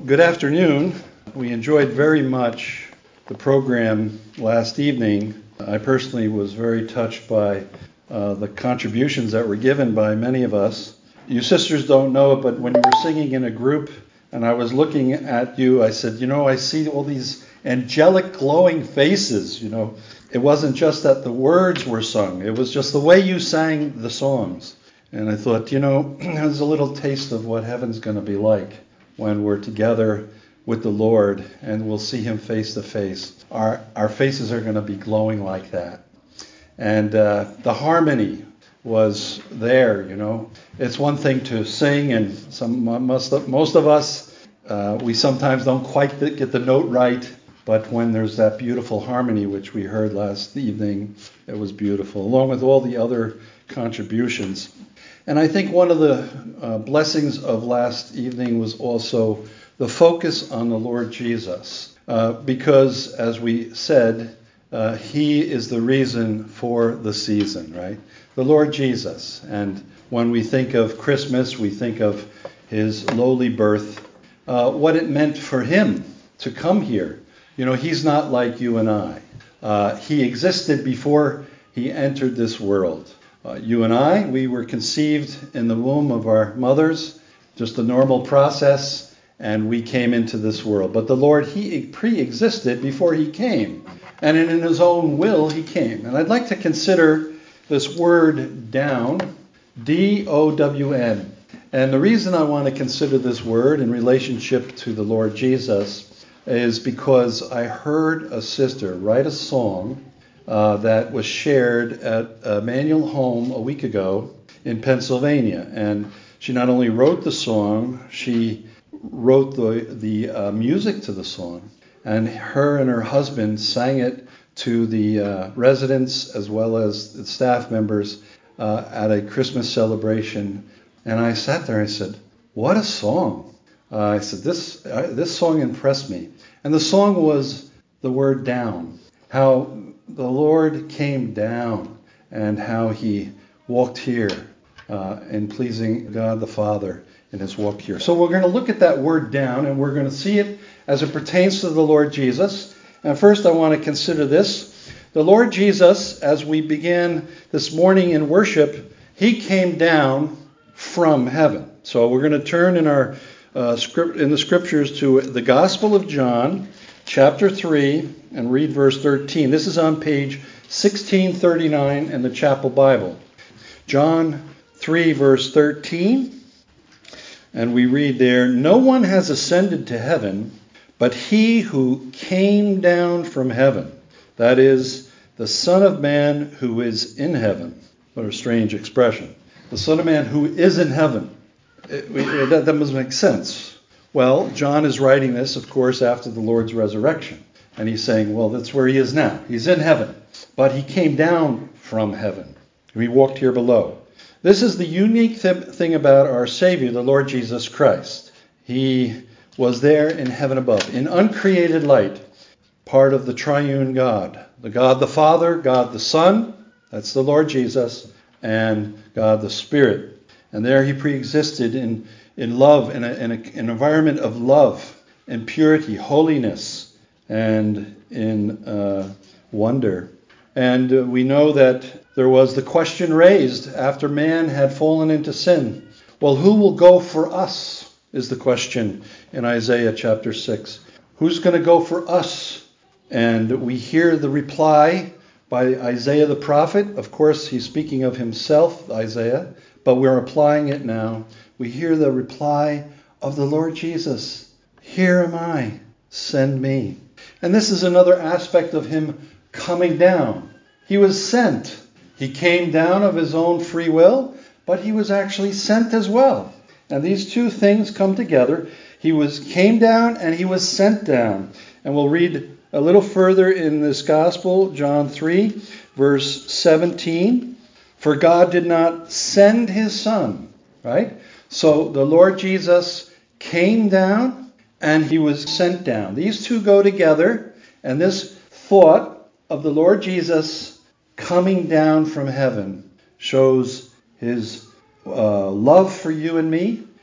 Good afternoon. We enjoyed very much the program last evening. I personally was very touched by the contributions that were given by many of us. You sisters don't know it, but when you were singing in a group and I was looking at you, I said, I see all these angelic glowing faces. It wasn't just that the words were sung. It was just the way you sang the songs. And I thought, there's a little taste of what heaven's going to be like when we're together with the Lord and we'll see him face to face. Our faces are going to be glowing like that. And the harmony was there, It's one thing to sing, and most of us, we sometimes don't quite get the note right. But when there's that beautiful harmony, which we heard last evening, it was beautiful, along with all the other contributions. And I think one of the blessings of last evening was also the focus on the Lord Jesus. Because, as we said, he is the reason for the season, right? The Lord Jesus. And when we think of Christmas, we think of his lowly birth, what it meant for him to come here. He's not like you and I. He existed before he entered this world. You and I, we were conceived in the womb of our mothers, just a normal process, and we came into this world. But the Lord, he pre-existed before he came, and in his own will he came. And I'd like to consider this word down, D-O-W-N. And the reason I want to consider this word in relationship to the Lord Jesus is because I heard a sister write a song that was shared at Emmanuel Home a week ago in Pennsylvania. And she not only wrote the song, she wrote the music to the song. And her husband sang it to the residents as well as the staff members at a Christmas celebration. And I sat there and I said, what a song. I said, this song impressed me. And the song was the word down. How the Lord came down and how he walked here in pleasing God the Father in his walk here. So we're going to look at that word down and we're going to see it as it pertains to the Lord Jesus. And first I want to consider this. The Lord Jesus, as we began this morning in worship, he came down from heaven. So we're going to turn in our in the scriptures to the Gospel of John, chapter 3, and read verse 13. This is on page 1639 in the Chapel Bible. John 3, verse 13. And we read there, "No one has ascended to heaven, but he who came down from heaven, that is, the Son of Man who is in heaven." What a strange expression. The Son of Man who is in heaven. That doesn't make sense. Well, John is writing this, of course, after the Lord's resurrection. And he's saying, well, that's where he is now. He's in heaven. But he came down from heaven. He walked here below. This is the unique thing about our Savior, the Lord Jesus Christ. He was there in heaven above, in uncreated light, part of the triune God. The God the Father, God the Son, that's the Lord Jesus, and God the Spirit. And there he pre-existed in love, in an environment of love and purity, holiness, and in wonder. And we know that there was the question raised after man had fallen into sin. Well, who will go for us is the question in Isaiah chapter 6. Who's going to go for us? And we hear the reply by Isaiah the prophet. Of course, he's speaking of himself, Isaiah, but we're applying it now. We hear the reply of the Lord Jesus. Here am I, send me. And this is another aspect of him coming down. He was sent. He came down of his own free will, but he was actually sent as well. And these two things come together. He came down and he was sent down. And we'll read a little further in this gospel, John 3, verse 17. For God did not send his Son, right? So the Lord Jesus came down and he was sent down. These two go together, and this thought of the Lord Jesus coming down from heaven shows his love for you and me,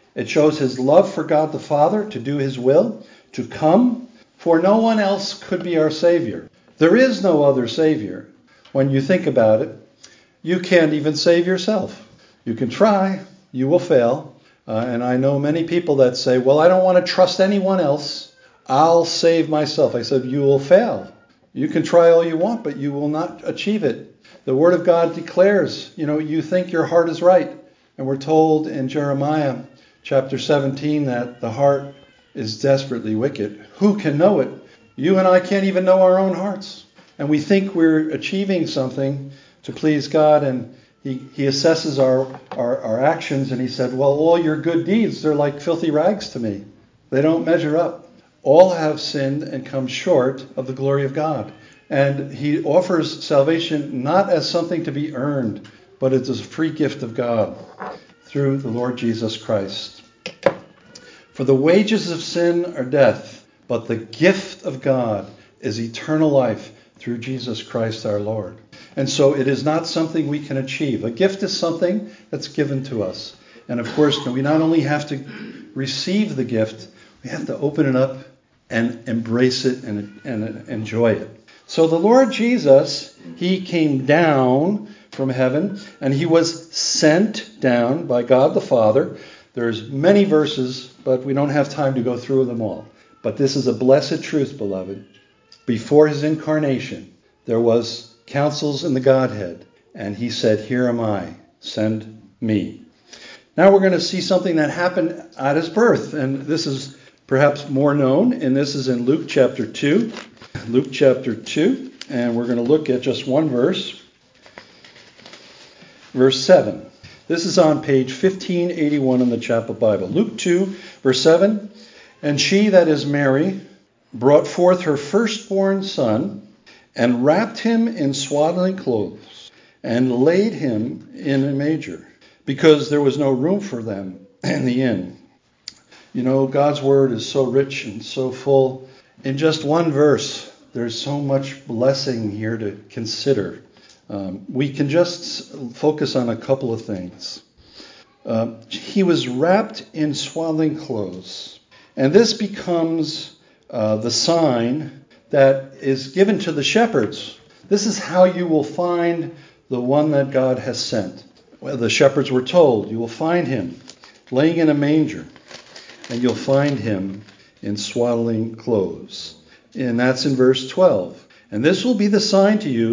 It shows his love for God the Father to do his will, to come, for no one else could be our Savior. There is no other Savior. When you think about it, you can't even save yourself. You can try, you will fail. And I know many people that say, well, I don't want to trust anyone else. I'll save myself. I said, you will fail. You can try all you want, but you will not achieve it. The Word of God declares, you think your heart is right. And we're told in Jeremiah chapter 17 that the heart is desperately wicked. Who can know it? You and I can't even know our own hearts. And we think we're achieving something to please God, and He assesses our actions, and He said, well, all your good deeds, they're like filthy rags to me. They don't measure up. All have sinned and come short of the glory of God. And He offers salvation not as something to be earned, but it's a free gift of God through the Lord Jesus Christ. For the wages of sin are death, but the gift of God is eternal life through Jesus Christ our Lord. And so it is not something we can achieve. A gift is something that's given to us. And of course, we not only have to receive the gift, we have to open it up and embrace it and enjoy it. So the Lord Jesus, He came down from heaven, and He was sent down by God the Father. There's many verses, but we don't have time to go through them all. But this is a blessed truth, beloved. Before His incarnation, there was counsels in the Godhead, and He said, here am I, send me. Now we're going to see something that happened at His birth, and this is perhaps more known, and this is in Luke chapter 2. Luke chapter 2, and we're going to look at just one verse. Verse 7. This is on page 1581 in the Chapel Bible. Luke 2, verse 7. And she, that is Mary, brought forth her firstborn son, and wrapped him in swaddling clothes, and laid him in a manger, because there was no room for them in the inn. God's word is so rich and so full. In just one verse, there's so much blessing here to consider. We can just focus on a couple of things. He was wrapped in swaddling clothes. And this becomes the sign that is given to the shepherds. This is how you will find the one that God has sent. Well, the shepherds were told, you will find him laying in a manger, and you'll find him in swaddling clothes. And that's in verse 12. And this will be the sign to you,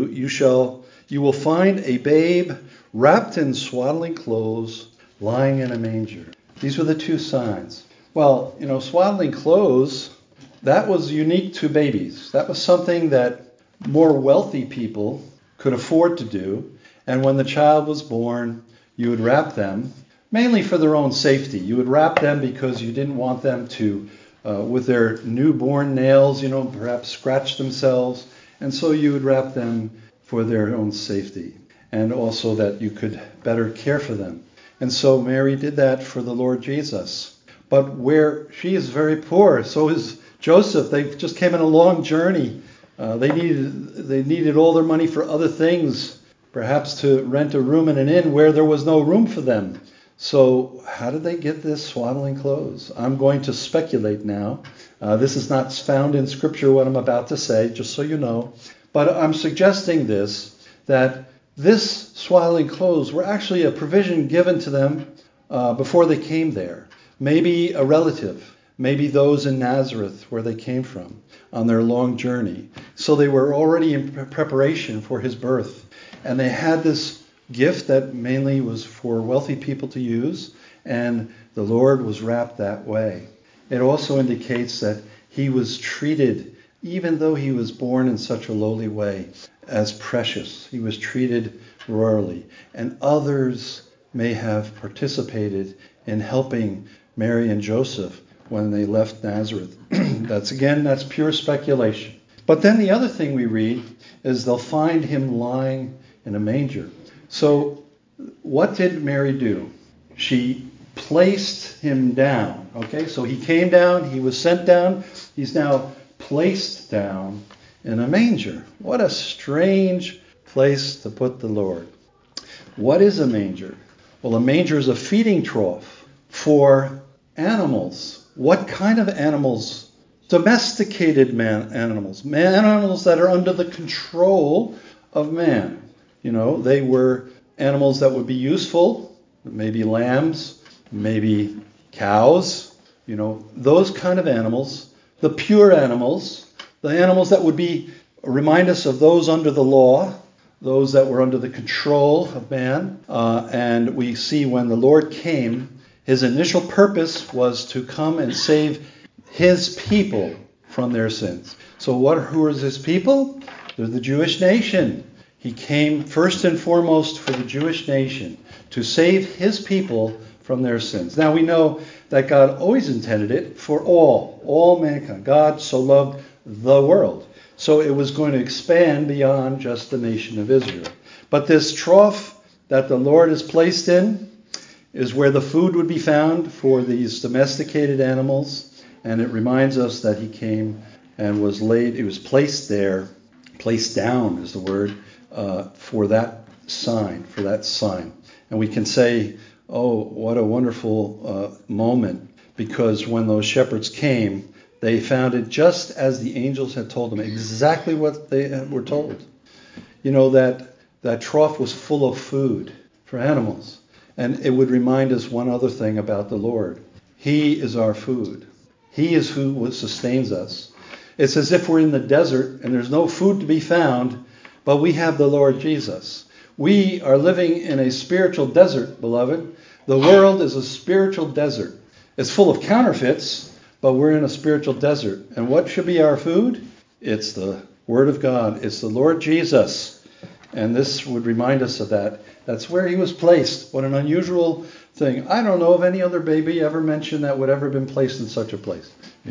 you will find a babe wrapped in swaddling clothes, lying in a manger. These were the two signs. Well, swaddling clothes, that was unique to babies. That was something that more wealthy people could afford to do. And when the child was born, you would wrap them, mainly for their own safety. You would wrap them because you didn't want them to, with their newborn nails, perhaps scratch themselves. And so you would wrap them for their own safety, and also that you could better care for them. And so Mary did that for the Lord Jesus. But where she is very poor, so is Joseph. They just came on a long journey. They needed all their money for other things, perhaps to rent a room in an inn where there was no room for them. So how did they get this swaddling clothes? I'm going to speculate now. This is not found in Scripture, what I'm about to say, just so you know. But I'm suggesting that this swaddling clothes were actually a provision given to them before they came there. Maybe a relative, maybe those in Nazareth where they came from on their long journey. So they were already in preparation for his birth. And they had this gift that mainly was for wealthy people to use, and the Lord was wrapped that way. It also indicates that he was treated, even though he was born in such a lowly way, as precious. He was treated royally. And others may have participated in helping Mary and Joseph when they left Nazareth. That's pure speculation. But then the other thing we read is they'll find him lying in a manger. So what did Mary do? She placed him down. Okay, so he came down, he was sent down, he's now placed down in a manger. What a strange place to put the Lord. What is a manger? Well, a manger is a feeding trough for animals. What kind of animals? Domesticated animals. Animals that are under the control of man. They were animals that would be useful, maybe lambs, maybe cows, those kind of animals, the pure animals, the animals that would remind us of those under the law, those that were under the control of man. And we see when the Lord came, his initial purpose was to come and save his people from their sins. So who is his people? They're the Jewish nation. He came first and foremost for the Jewish nation to save his people from their sins. Now we know that God always intended it for all mankind. God so loved the world. So it was going to expand beyond just the nation of Israel. But this trough that the Lord is placed in is where the food would be found for these domesticated animals. And it reminds us that he came and was laid, it was placed there, placed down is the word, for that sign. And we can say, oh, what a wonderful moment, because when those shepherds came, they found it just as the angels had told them, exactly what they were told. That trough was full of food for animals. And it would remind us one other thing about the Lord. He is our food. He is who sustains us. It's as if we're in the desert and there's no food to be found, but we have the Lord Jesus. We are living in a spiritual desert, beloved. The world is a spiritual desert. It's full of counterfeits, but we're in a spiritual desert. And what should be our food? It's the Word of God. It's the Lord Jesus. And this would remind us of that. That's where he was placed. What an unusual thing. I don't know of any other baby ever mentioned that would ever have been placed in such a place,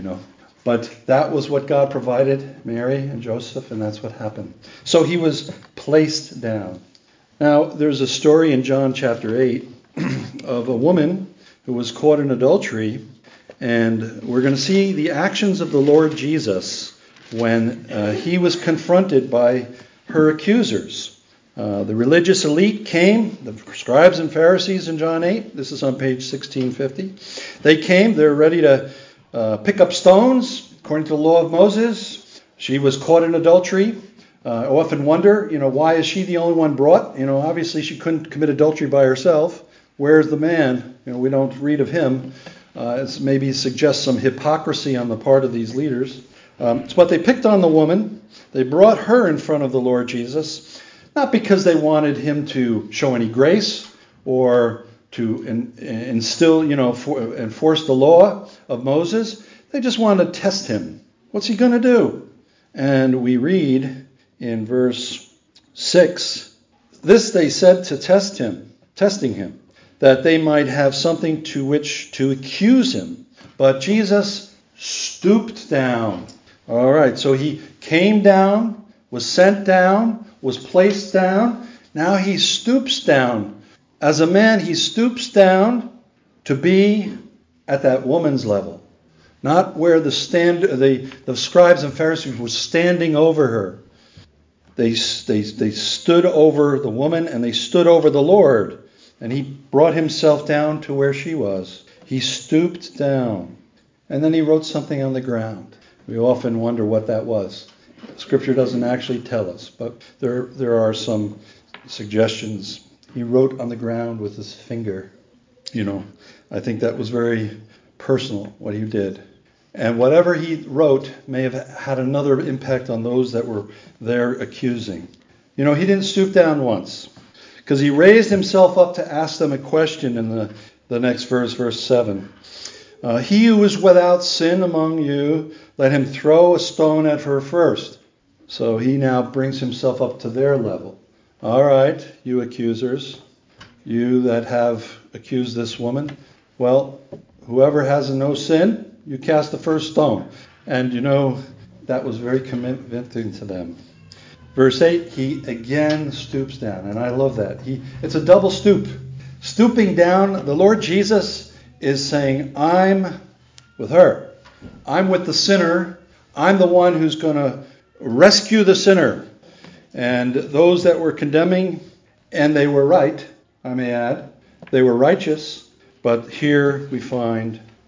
But that was what God provided Mary and Joseph, and that's what happened. So he was placed down. Now, there's a story in John chapter 8 of a woman who was caught in adultery, and we're going to see the actions of the Lord Jesus when he was confronted by her accusers. The religious elite came, the scribes and Pharisees in John 8. This is on page 1650. They came, they're ready to pick up stones, according to the law of Moses. She was caught in adultery. I often wonder, why is she the only one brought? Obviously she couldn't commit adultery by herself. Where's the man? We don't read of him. It maybe suggests some hypocrisy on the part of these leaders. But they picked on the woman. They brought her in front of the Lord Jesus, not because they wanted him to show any grace or to instill, enforce the law of Moses. They just wanted to test him. What's he going to do? And we read in verse 6, this they said to testing him, that they might have something to which to accuse him. But Jesus stooped down. All right, so he came down, was sent down, was placed down. Now he stoops down. As a man, he stoops down to be at that woman's level. Not where the scribes and Pharisees were standing over her. They stood over the woman and they stood over the Lord. And he brought himself down to where she was. He stooped down. And then he wrote something on the ground. We often wonder what that was. Scripture doesn't actually tell us, but there are some suggestions. He wrote on the ground with his finger. I think that was very personal, what he did. And whatever he wrote may have had another impact on those that were there accusing. He didn't stoop down once, because he raised himself up to ask them a question in the next verse, verse 7. He who is without sin among you, let him throw a stone at her first. So he now brings himself up to their level. All right, you accusers, you that have accused this woman, well, whoever has no sin, you cast the first stone. And that was very convincing to them. Verse 8, he again stoops down. And I love that. It's a double stoop. Stooping down, the Lord Jesus is saying, I'm with her. I'm with the sinner. I'm the one who's going to rescue the sinner. And those that were condemning, and they were right, I may add, they were righteous. But here we find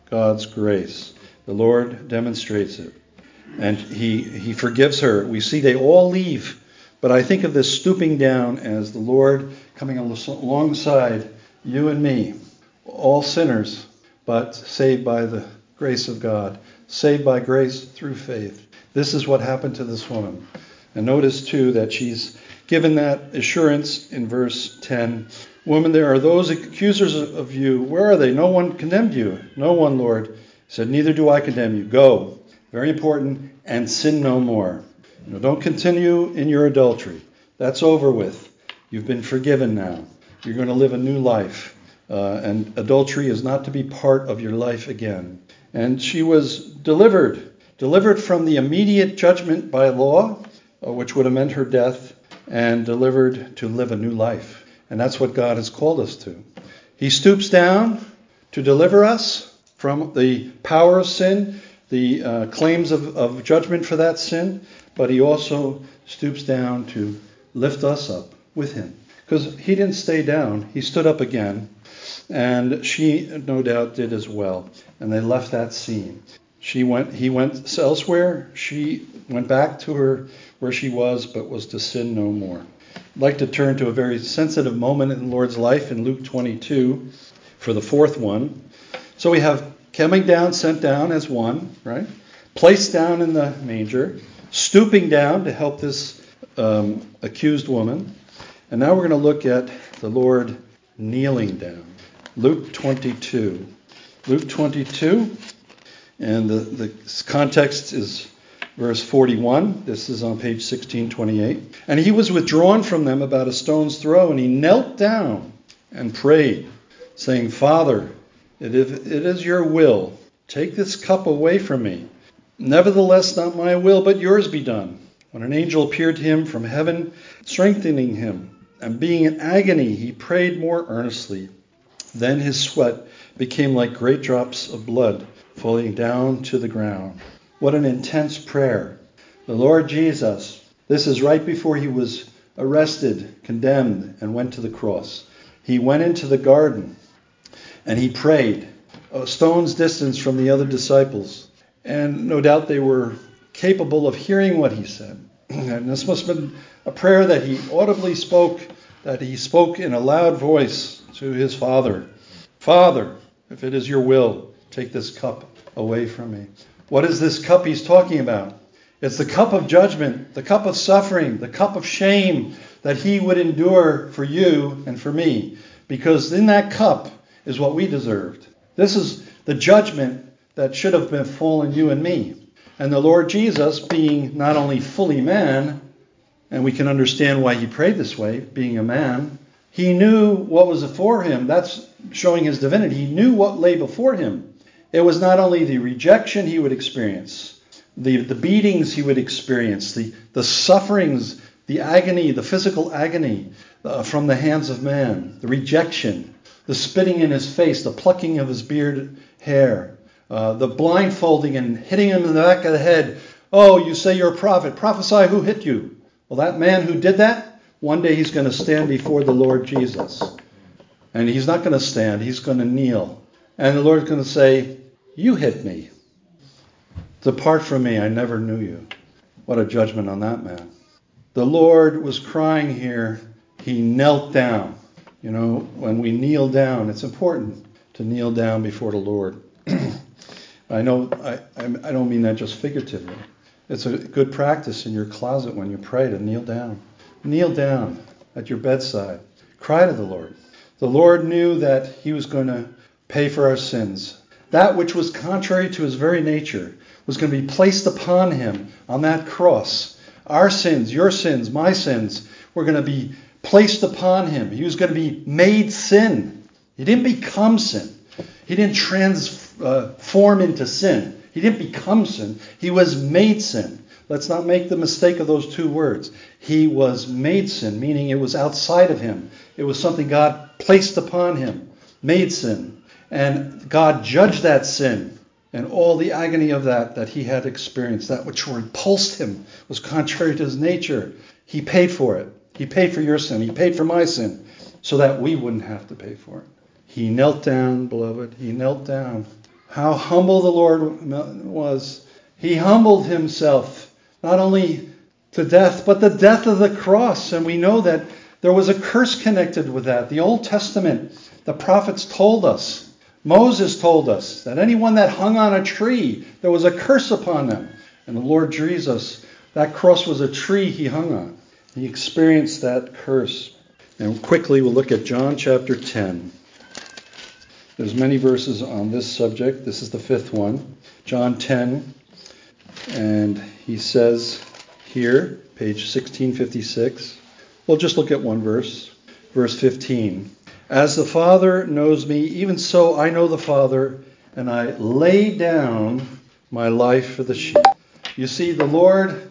God's grace. The Lord demonstrates it. And he forgives her. We see they all leave. But I think of this stooping down as the Lord coming alongside you and me, all sinners, but saved by the grace of God, saved by grace through faith. This is what happened to this woman. And notice, too, that she's given that assurance in verse 10. Woman, there are those accusers of you. Where are they? No one condemned you. No one, Lord. He said, neither do I condemn you. Go. Very important. And sin no more. Don't continue in your adultery. That's over with. You've been forgiven now. You're going to live a new life. And adultery is not to be part of your life again. And she was delivered from the immediate judgment by law, which would have meant her death, and delivered to live a new life. And that's what God has called us to. He stoops down to deliver us from the power of sin, the claims of judgment for that sin, but he also stoops down to lift us up with him. Because he didn't stay down. He stood up again. And she, no doubt, did as well. And they left that scene. He went elsewhere. She went back to where she was, but was to sin no more. I'd like to turn to a very sensitive moment in the Lord's life in Luke 22 for the fourth one. So we have coming down, sent down as one, right? Placed down in the manger, stooping down to help this accused woman. And now we're going to look at the Lord kneeling down. Luke 22. Luke 22, and the context is verse 41. This is on page 1628. And he was withdrawn from them about a stone's throw, and he knelt down and prayed, saying, Father, if it is your will, take this cup away from me. Nevertheless, not my will, but yours be done. When an angel appeared to him from heaven, strengthening him, and being in agony, he prayed more earnestly. Then his sweat became like great drops of blood falling down to the ground. What an intense prayer. The Lord Jesus, this is right before he was arrested, condemned, and went to the cross. He went into the garden and he prayed a stone's distance from the other disciples. And no doubt they were capable of hearing what he said. And this must have been a prayer that he audibly spoke, that he spoke in a loud voice to his Father. Father, if it is your will, take this cup away from me. What is this cup he's talking about? It's the cup of judgment, the cup of suffering, the cup of shame that he would endure for you and for me. Because in that cup is what we deserved. This is the judgment that should have befallen you and me. And the Lord Jesus, being not only fully man, and we can understand why he prayed this way, being a man, he knew what was before him. That's showing his divinity. He knew what lay before him. It was not only the rejection he would experience, the beatings he would experience, the sufferings, the agony, the physical agony from the hands of man, the rejection, the spitting in his face, the plucking of his beard hair, the blindfolding and hitting him in the back of the head. Oh, you say you're a prophet. Prophesy who hit you. Well, that man who did that, one day he's going to stand before the Lord Jesus. And he's not going to stand. He's going to kneel. And the Lord's going to say, you hit me. Depart from me. I never knew you. What a judgment on that man. The Lord was crying here. He knelt down. You know, when we kneel down, it's important to kneel down before the Lord. I know I don't mean that just figuratively. It's a good practice in your closet when you pray to kneel down. Kneel down at your bedside. Cry to the Lord. The Lord knew that he was going to pay for our sins. That which was contrary to his very nature was going to be placed upon him on that cross. Our sins, your sins, my sins, were going to be placed upon him. He was going to be made sin. He didn't become sin. He didn't transform into sin. He didn't become sin. He was made sin. Let's not make the mistake of those two words. He was made sin, meaning it was outside of him. It was something God placed upon him, made sin. And God judged that sin and all the agony of that he had experienced, that which repulsed him, was contrary to his nature. He paid for it. He paid for your sin. He paid for my sin so that we wouldn't have to pay for it. He knelt down, beloved. He knelt down. how humble the Lord was. He humbled himself, not only to death, but the death of the cross. And we know that there was a curse connected with that. The Old Testament, the prophets told us, Moses told us, that anyone that hung on a tree, there was a curse upon them. And the Lord Jesus, that cross was a tree he hung on. He experienced that curse. And quickly we'll look at John chapter 10. There's many verses on this subject. This is the fifth one. John 10. And he says here, page 1656. We'll just look at one verse. Verse 15. As the Father knows me, even so I know the Father, and I lay down my life for the sheep. You see, the Lord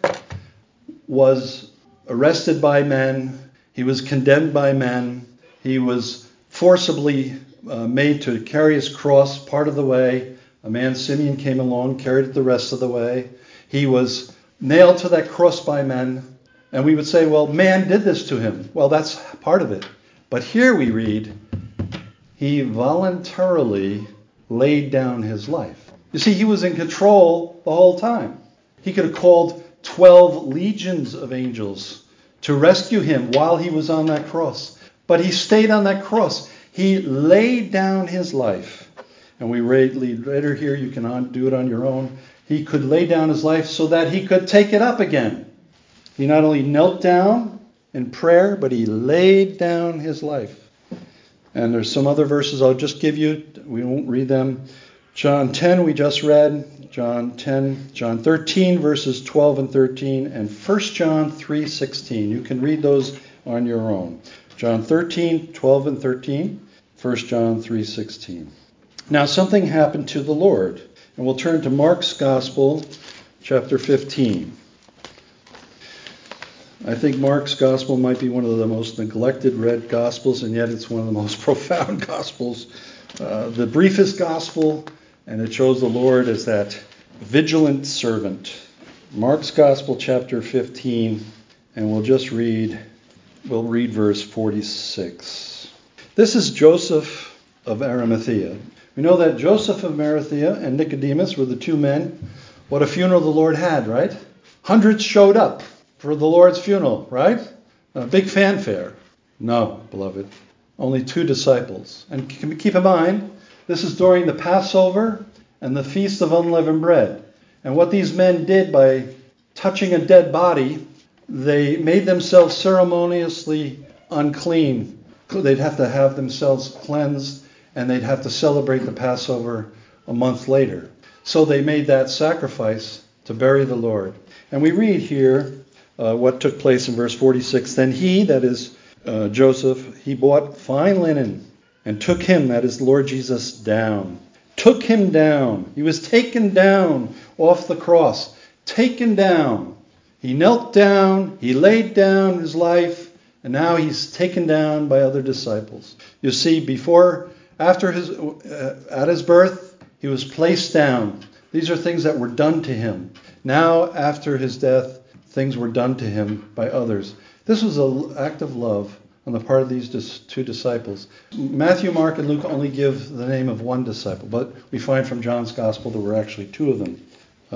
was arrested by men. He was condemned by men. He was forcibly made to carry his cross part of the way. A man, Simeon, came along, carried it the rest of the way. He was nailed to that cross by men. And we would say, well, man did this to him. Well, that's part of it. But here we read, he voluntarily laid down his life. You see, he was in control the whole time. He could have called 12 legions of angels to rescue him while he was on that cross. But he stayed on that cross. He laid down his life. And we read later here, you can do it on your own. He could lay down his life so that he could take it up again. He not only knelt down in prayer, but he laid down his life. And there's some other verses I'll just give you. We won't read them. John 10 we just read. John 13 verses 12 and 13. And 1 John 3:16. You can read those on your own. John 13, 12 and 13. 1 John 3:16. Now something happened to the Lord. And we'll turn to Mark's Gospel, chapter 15. I think Mark's Gospel might be one of the most neglected read Gospels, and yet it's one of the most profound Gospels. The briefest Gospel, and it shows the Lord as that vigilant servant. Mark's Gospel, chapter 15, and we'll read verse 46. This is Joseph of Arimathea. We know that Joseph of Arimathea and Nicodemus were the two men. What a funeral the Lord had, right? Hundreds showed up for the Lord's funeral, right? A big fanfare. No, beloved. Only 2 disciples. And keep in mind, this is during the Passover and the Feast of Unleavened Bread. And what these men did by touching a dead body, they made themselves ceremoniously unclean. They'd have to have themselves cleansed, and they'd have to celebrate the Passover a month later. So they made that sacrifice to bury the Lord. And we read here what took place in verse 46. Then he, that is Joseph, he bought fine linen and took him, that is Lord Jesus, down. Took him down. He was taken down off the cross. Taken down. He knelt down. He laid down his life. And now he's taken down by other disciples. You see, at his birth, he was placed down. These are things that were done to him. Now, after his death, things were done to him by others. This was an act of love on the part of these 2 disciples. Matthew, Mark, and Luke only give the name of one disciple, but we find from John's Gospel there were actually 2 of them.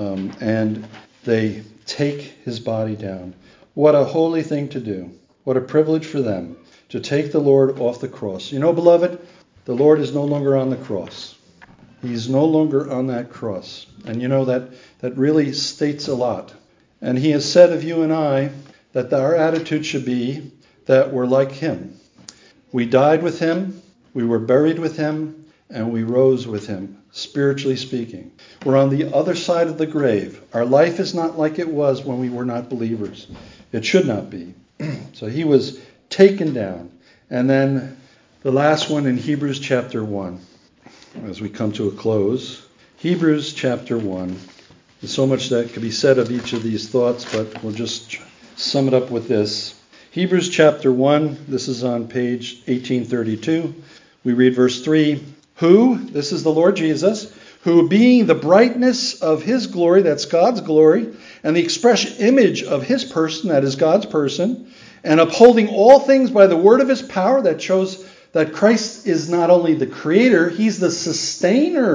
And they take his body down. What a holy thing to do. What a privilege for them to take the Lord off the cross. You know, beloved, the Lord is no longer on the cross. He's no longer on that cross. And you know that really states a lot. And he has said of you and I that our attitude should be that we're like him. We died with him, we were buried with him, and we rose with him, spiritually speaking. We're on the other side of the grave. Our life is not like it was when we were not believers. It should not be. So he was taken down. And then the last one in Hebrews chapter 1, as we come to a close. Hebrews chapter 1. There's so much that could be said of each of these thoughts, but we'll just sum it up with this. Hebrews chapter 1, this is on page 1832. We read verse 3. Who, this is the Lord Jesus, who being the brightness of his glory, that's God's glory, and the express image of his person, that is God's person, and upholding all things by the word of his power, that shows that Christ is not only the creator, he's the sustainer.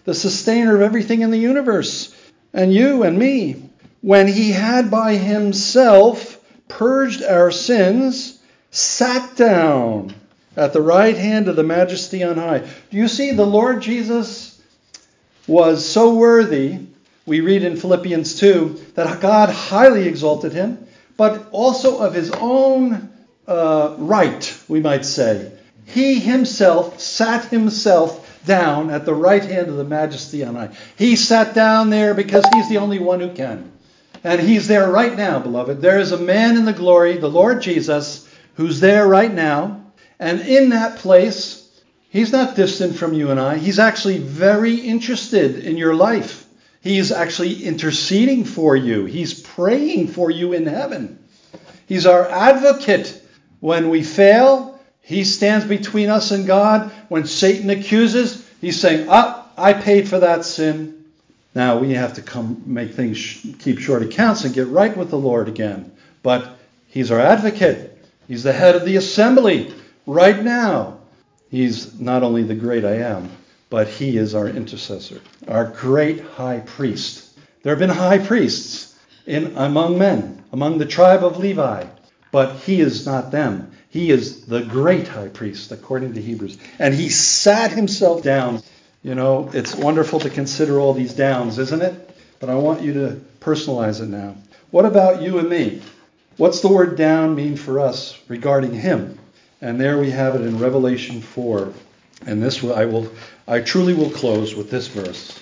the sustainer of everything in the universe, and you and me, when he had by himself purged our sins, sat down at the right hand of the Majesty on high. Do you see, the Lord Jesus was so worthy, we read in Philippians 2, that God highly exalted him, but also of his own right, we might say. He himself sat himself down at the right hand of the Majesty on high. He sat down there because he's the only one who can. And he's there right now, beloved. There is a man in the glory, the Lord Jesus, who's there right now. And in that place, he's not distant from you and I. He's actually very interested in your life. He's actually interceding for you. He's praying for you in heaven. He's our advocate. When we fail, he stands between us and God. When Satan accuses, he's saying, I paid for that sin. Now we have to come make things, keep short accounts and get right with the Lord again. But he's our advocate. He's the head of the assembly right now. He's not only the great I am, but he is our intercessor, our great high priest. There have been high priests among men, among the tribe of Levi, but he is not them. He is the great high priest, according to Hebrews. And he sat himself down. You know, it's wonderful to consider all these downs, isn't it? But I want you to personalize it now. What about you and me? What's the word down mean for us regarding him? And there we have it in Revelation 4. And this I truly will close with this verse.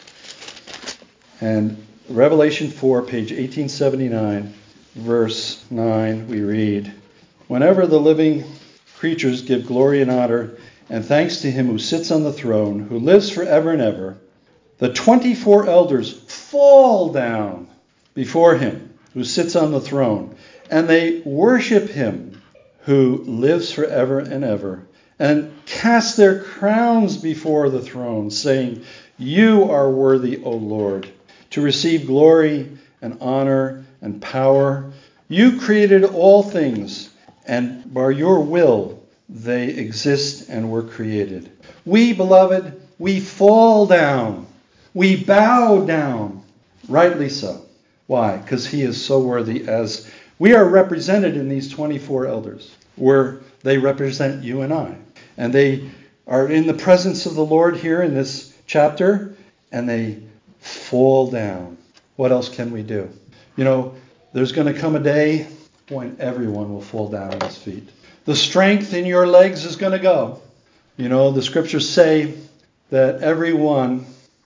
And Revelation 4, page 1879, verse 9, we read, "Whenever the living creatures give glory and honor and thanks to him who sits on the throne, who lives forever and ever, the 24 elders fall down before him who sits on the throne, and they worship him who lives forever and ever, and cast their crowns before the throne, saying, 'You are worthy, O Lord, to receive glory and honor and power. You created all things, and by your will they exist and were created.' We, beloved, we fall down. We bow down. Rightly so. Why? Because he is so worthy. As we are represented in these 24 elders, where they represent you and I. And they are in the presence of the Lord here in this chapter, and they fall down. What else can we do? You know, there's going to come a day when everyone will fall down at his feet. The strength in your legs is going to go. You know, the scriptures say that everyone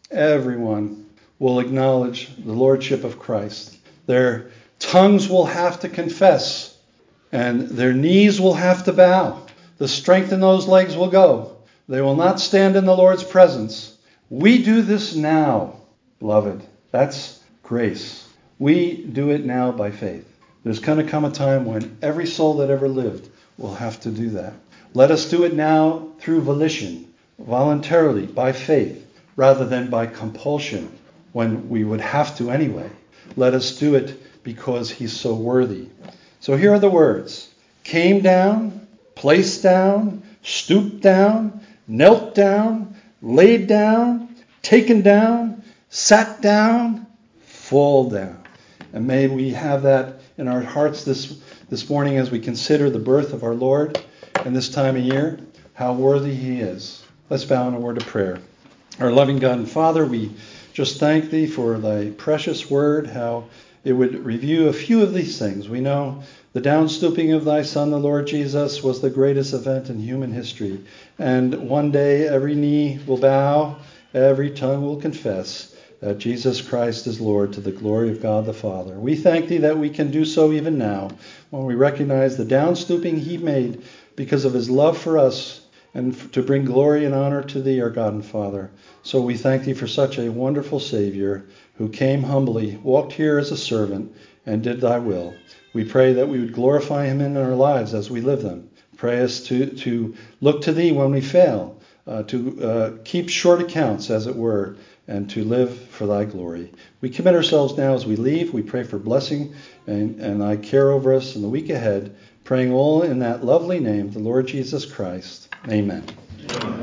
will acknowledge the lordship of Christ. Their tongues will have to confess, and their knees will have to bow. The strength in those legs will go. They will not stand in the Lord's presence. We do this now, beloved. That's grace. We do it now by faith. There's going to come a time when every soul that ever lived will have to do that. Let us do it now through volition, voluntarily, by faith, rather than by compulsion, when we would have to anyway. Let us do it because he's so worthy. So here are the words. Came down, placed down, stooped down, knelt down, laid down, taken down, sat down, fall down. And may we have that in our hearts this morning as we consider the birth of our Lord and this time of year, how worthy he is. Let's bow in a word of prayer. Our loving God and Father, we just thank thee for thy precious word, how it would review a few of these things. We know the downstooping of thy Son, the Lord Jesus, was the greatest event in human history. And one day every knee will bow, every tongue will confess that Jesus Christ is Lord, to the glory of God the Father. We thank thee that we can do so even now, when we recognize the downstooping he made because of his love for us, and to bring glory and honor to thee, our God and Father. So we thank thee for such a wonderful Savior, who came humbly, walked here as a servant, and did thy will. We pray that we would glorify him in our lives as we live them. Pray us to look to thee when we fail, to keep short accounts, as it were, and to live for thy glory. We commit ourselves now as we leave. We pray for blessing and thy care over us in the week ahead, praying all in that lovely name, the Lord Jesus Christ. Amen.